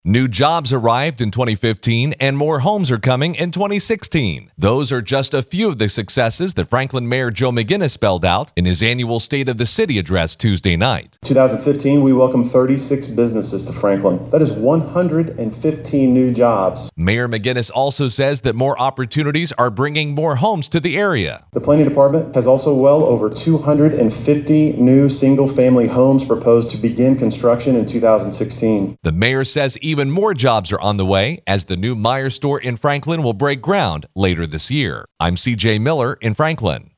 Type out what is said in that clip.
New jobs arrived in 2015 and more homes are coming in 2016. Those are just a few of the successes that Franklin Mayor Joe McGinnis spelled out in his annual State of the City address Tuesday night. 2015, we welcomed 36 businesses to Franklin. That is 115 new jobs. Mayor McGinnis also says that more opportunities are bringing more homes to the area. The Planning Department has also well over 250 new single-family homes proposed to begin construction in 2016. The mayor says even more jobs are on the way as the new Meijer store in Franklin will break ground later this year. I'm CJ Miller in Franklin.